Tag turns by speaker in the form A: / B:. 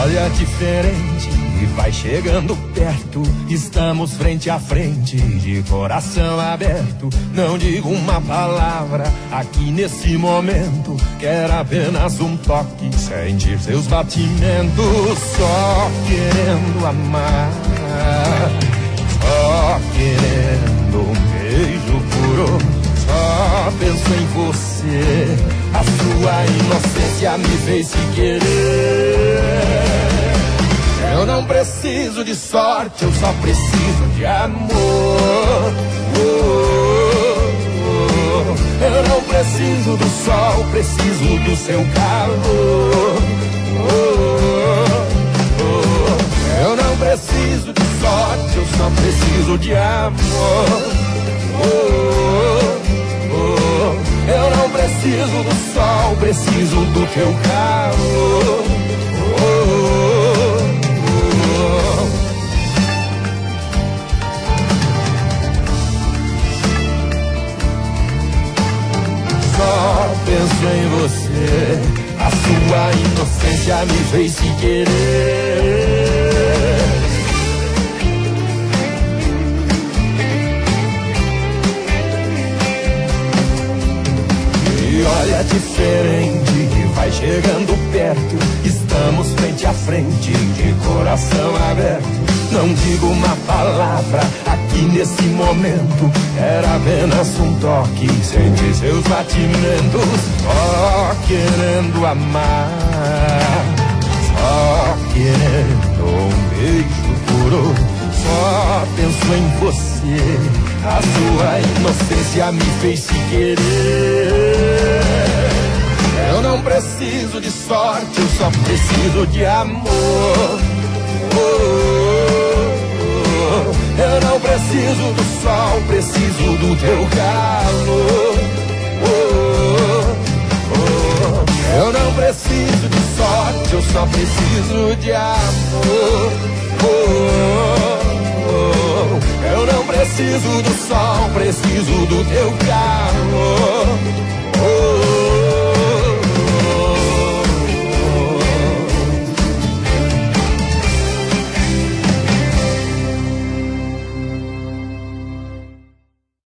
A: olha diferente e vai chegando perto. Estamos frente a frente, de coração aberto. Não digo uma palavra aqui nesse momento. Quero apenas um toque, sentir seus batimentos. Só querendo amar, só querendo um beijo puro. Só penso em você, a sua inocência me fez se querer. Eu não preciso de sorte, eu só preciso de amor. Eu não preciso do sol, preciso do seu calor. Eu não preciso de sorte, eu só preciso de amor. Eu não preciso do sol, preciso do teu calor. Só penso em você, a sua inocência me fez se querer. Olha diferente e vai chegando perto. Estamos frente a frente, de coração aberto. Não digo uma palavra aqui nesse momento. Era apenas um toque, sentir seus batimentos. Só querendo amar, só querendo um beijo puro. Só penso em você, a sua inocência me fez se querer. Eu não preciso de sorte, eu só preciso de amor. Eu não preciso do sol, preciso do teu calor. Eu não preciso de sorte, eu só preciso de amor. Eu não preciso do sol, preciso do teu calor.